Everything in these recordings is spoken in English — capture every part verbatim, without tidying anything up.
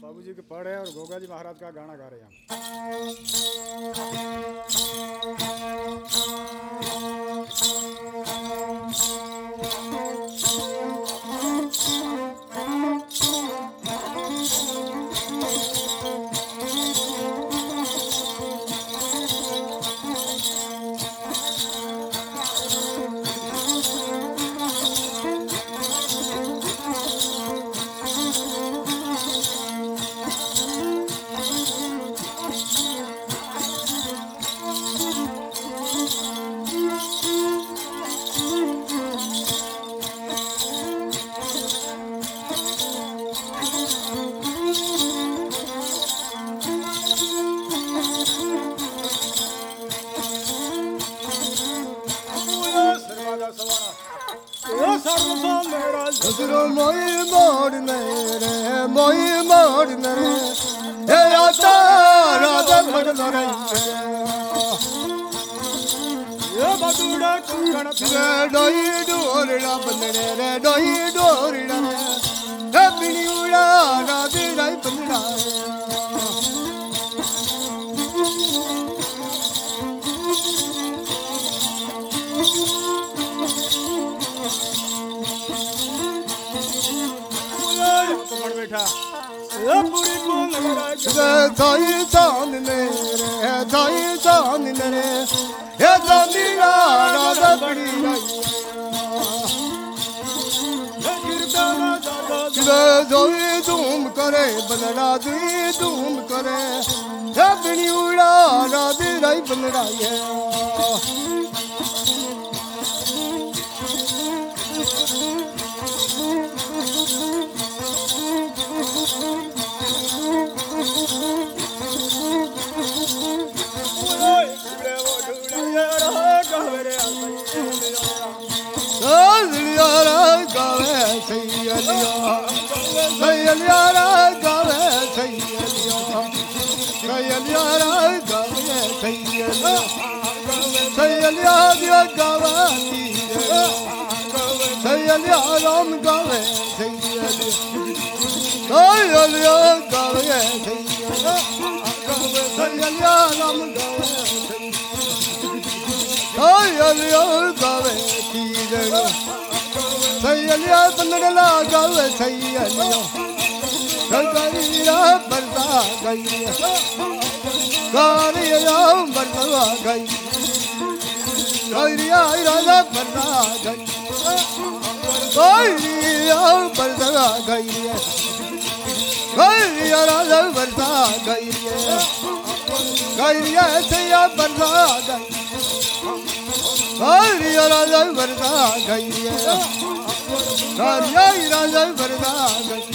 बाबूजी के पढ़ है और गोगा जी महाराज का गाना गा रहे हैं Moi mor mere, moi mor mere, hey ata raja madare. Ye baduda kungana pire, doi dorira bandre, doi dorira. Hey pini ura raja dai bandra. Thai chan mere, thai chan mere, he chandira raja badi gai. Joi doom kare, banara joi doom kare, he bini ura raja dai banara ye. Sayaliya bandala gawe sayaliya, gariya barda gaiya, gariya barda gaiya, gariya raja barda gaiya, gariya barda gaiya, gariya raja barda gaiya, gariya sayya barda gaiya. Gariya raja barda gaiya, gariya raja barda gaiya,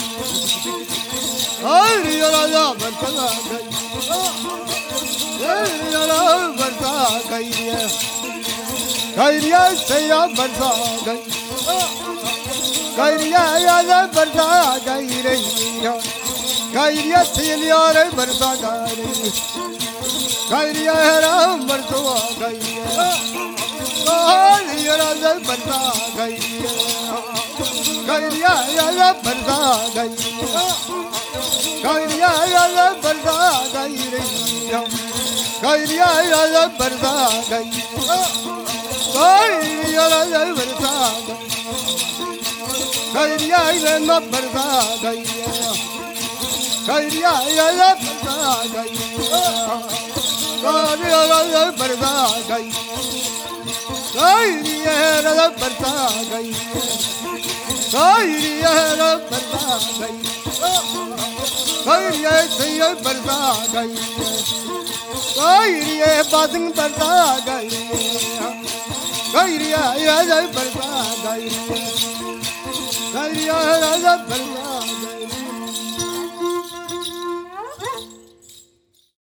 gariya raja barda gaiya, gariya raja barda gaiya, gariya sayya barda gaiya, gariya raja barda gaiya, gariya sayya barda gaiya, gariya ram barda gaiya. Gariya raja barda gaiya, gariya raja barda gaiya, gariya raja barda gaiya, gariya raja barda gaiya, gariya raja barda gaiya, gariya raja barda gaiya, gariya raja barda gaiya, gariya raja barda gaiya. Gaiya raja barda gaiya, gaiya raja barda gaiya, gaiya sayya barda gaiya, gaiya bading barda gaiya, gaiya raja barda gaiya, gaiya raja barda gaiya.